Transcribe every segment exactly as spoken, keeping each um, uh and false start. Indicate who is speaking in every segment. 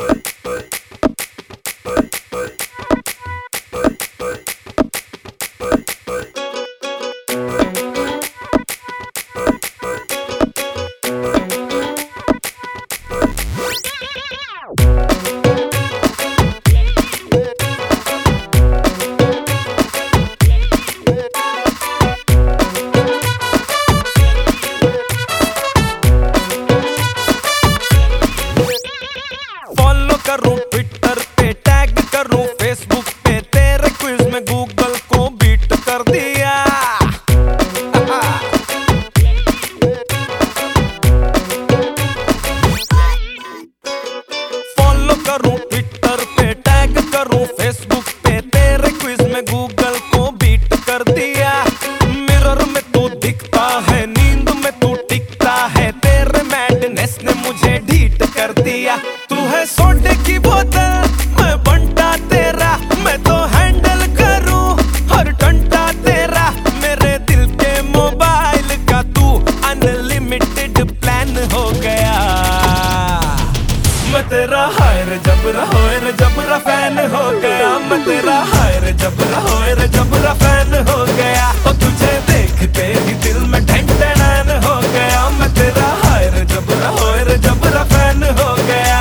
Speaker 1: Follow करूं Twitter पे, tag करूं फेसबुक पे, तेरे क्विज में गूगल को बीट कर दिया। फॉलो करूं ट्विटर पे, टैग करूं फेसबुक पे, तेरे क्विज में गूगल को बीट कर दिया। मिरर में तू दिखता है, नींद में तू टिकता है, तेरे मैडनेस ने मुझे ढीठ कर दिया। तू है सोडे की बोतल, मैं बंटा तेरा, मैं तो हैंडल करूं हर घंटा तेरा। मेरे दिल के मोबाइल का तू अनलिमिटेड प्लान हो गया। मैं तेरा हाय रे जबरा होए रे जबरा फैन हो गया। मैं तेरा हाय रे जबरा होए रे जबरा फैन हो गया। और तुझे देखते ही दिल में ढैन ढैन हो गया। मैं तेरा हाय रे जबरा होए रे जबरा फैन हो गया।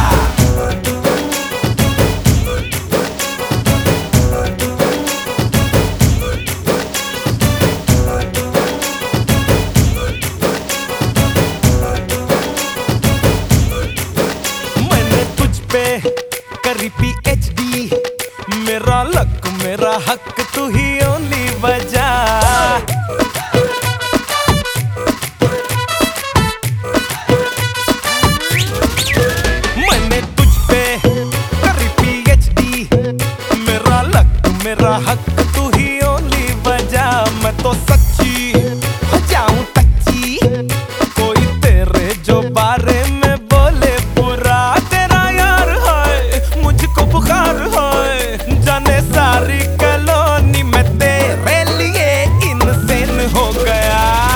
Speaker 1: करी पीएचडी, मेरा लक मेरा हक तू ही ओनली वजह। मैंने तुझ पे करी पीएचडी, मेरा लक मेरा हक तू ही ओनली वजह। मैं तो सच्ची हो जाऊं टच्ची, कोई तेरे जो बारे में बोले बुरा। जाने सारी कॉलोनी में तेरे लिए इनसेन हो गया।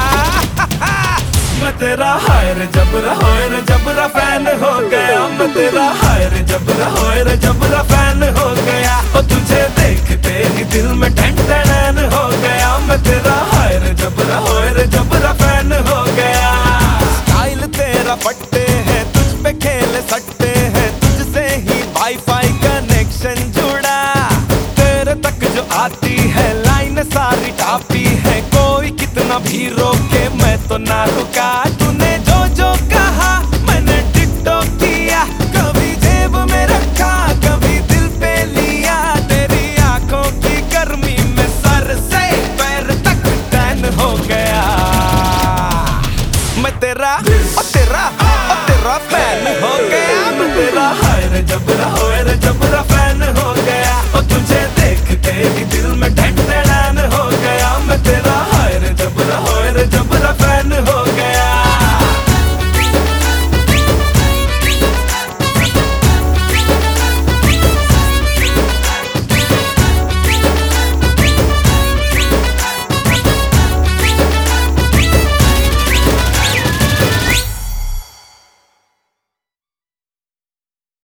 Speaker 1: मैं तेरा हाय रे जबरा होए रे जबरा फैन हो गया। मैं तेरा हाय रे जबरा होए रे जबरा फैन हो गया। और तुझे देखते ही दिल में ढैन ढैन हो गया। मैं तेरा हाय रे जबरा होए रे जबरा फैन हो गया। स्टाइल तेरा फट्टे है, तुझ पे खेले सट्टे हैं, तुझसे ही वाईफाई कनेक्शन जुड़ा। तेरे तक जो आती है लाइन सारी टापी है, कोई कितना भी रोके मैं तो ना रुका। तूने जो जो कहा मैंने टिकटॉक किया, कभी जेब में रखा कभी दिल पे लिया। तेरी आंखों की गर्मी में सर से पैर तक टैन हो गया। मैं तेरा और तेरा और तेरा फैन हो गया। मैं तेरा हाय रे जबरा होए रे जबरा फैन हो